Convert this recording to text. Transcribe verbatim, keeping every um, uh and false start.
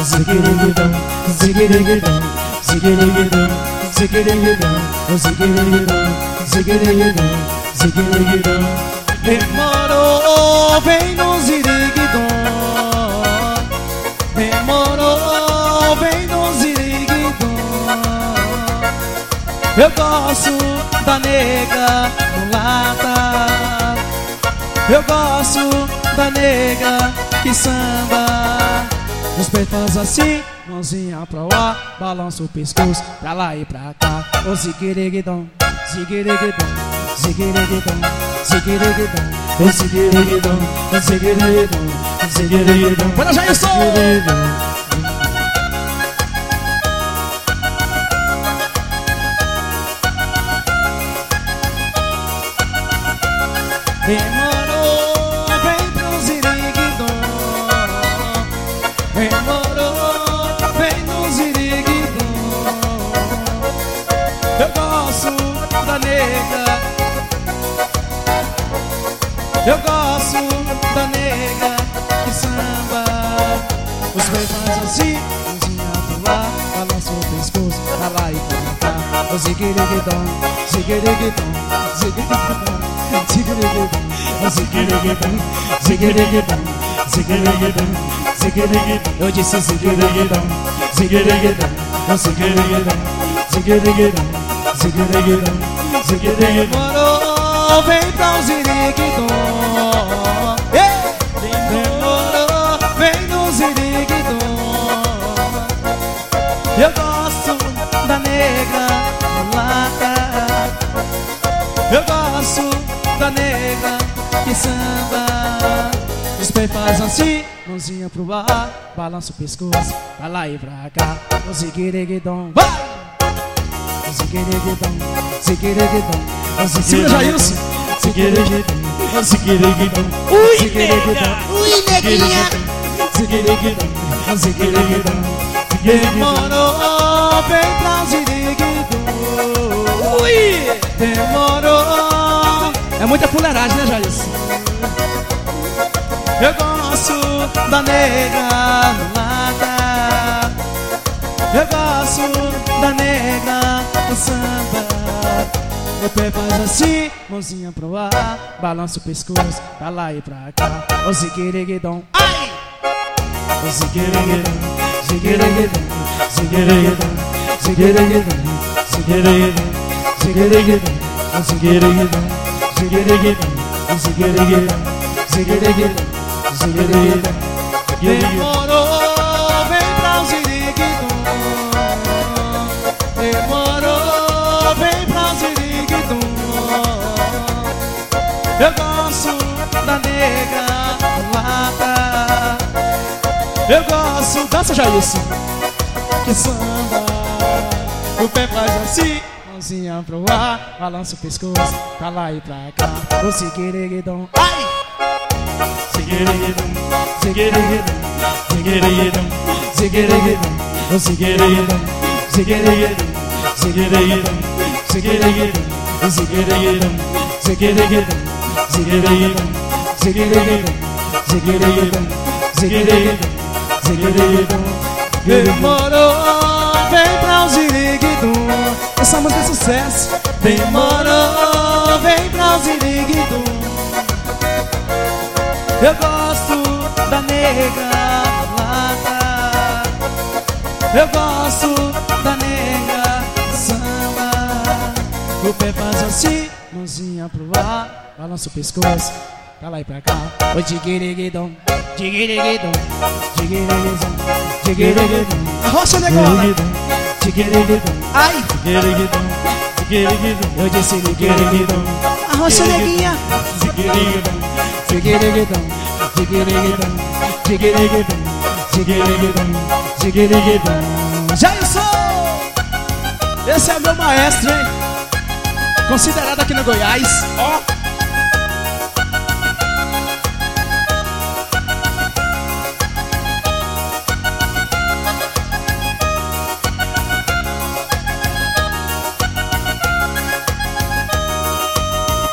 ziguiriguidão, ziguiriguidão, ziguiriguidão, ziguiriguidão, ziguiriguidão, ziguiriguidão, ziguiriguidão. Demorou, vem no ziriguidão. Demorou, vem no ziriguidão. Eu gosto da nega mulata. Eu gosto da nega que samba. Os peitos assim, mãozinha pro ar, balança o pescoço pra lá e pra cá. O ziguiriguidão, ziguiriguidão, ziguiriguidão, ziguiriguidão, o ziguiriguidão, o ziguiriguidão, o ziguiriguidão. Bora, Jailson! Demorou, vem pro ziriguidão. Demorou, vem no ziriguidão. Eu gosto da nega. Eu gosto da nega que samba. Os pés faz assim, mãozinha pro lá, balança o pescoço pra lá e pra cá. O ziguiriguidão, ziguiriguidão, ziguiriguidão, ziguiriguidão, ziguiriguidão, ziguiriguidão, ziguiriguidão, ziguiriguidão. eu disse ziguiriguidão, ziguiriguidão, ziguiriguidão, ziguiriguidão, ziguiriguidão, ziguiriguidão. Demorou, vem pra o ziriguidão. Demorou, vem no ziriguidão. Eu gosto da nega mulata. Eu gosto da nega que samba. Os pés faz assim, mãozinha pro ar, balança o pescoço pra lá e pra cá. O ziguiriguidão, vai! O ziguiriguidão, ziguiriguidão, o Segura, Jailson. Ziguiriguidão, ziguiriguidão, ui, nega! Ui, neguinha! ziguiriguidão, ziguiriguidão. Demorou, vem pra ziriguidão. Ui! Demorou. É muita fuleiragem, né, Jailson? Eu gosto da nega mulata. Eu gosto da nega do samba. O pé faz assim, mãozinha pro ar, balança o pescoço pra lá e pra cá. O ziguiriguidão, ai! O ziguiriguidão, ziguiriguidão, ziguiriguidão, ziguiriguidão, ziguiriguidão, ziguiriguidão, ziguiriguidão, ziguiriguidão, ziguiriguidão, ziguiriguidão, ziguiriguidão. Demorou, vem pra o ziriguidão. Demorou, vem pra o ziriguidão. Eu gosto da nega mulata. Eu gosto, dança, Jailson, que samba. O pé faz assim, mãozinha pro ar, balança o pescoço pra lá e pra cá. O ziguiriguidão, ai! Ziguiriguidão, ziguiriguidão, ziguiriguidão, ziguiriguidão, o ziguiriguidão, ziguiriguidão, ziguiriguidão, ziguiriguidão, o ziguiriguidão, ziguiriguidão, ziguiriguidão, ziguiriguidão, ziguiriguidão, ziguiriguidão, ziguiriguidão. Demorou, vem pra o ziriguidão. Essa música é sucesso. Demorou, vem pra o ziriguidão. Eu gosto da nega mulata. Eu gosto da nega samba. O pé faz assim, mãozinha pro ar, balança o pescoço pra lá e pra cá. O ziguiriguidão, ziguiriguidão, ziguiriguidão, ziguiriguidão. Arrocha, negona. Ziguiriguidão, Ai, ziguiriguidão, ziguiriguidão, eu disse ziguiriguidão, arrocha, neguinha. ziguiriguidão, Ziguiriguidão, ziguiriguidão, ziguiriguidão, ziguiriguidão, ziguiriguidão. Jailson! Esse é o meu maestro, hein? Considerado aqui no Goiás, ó.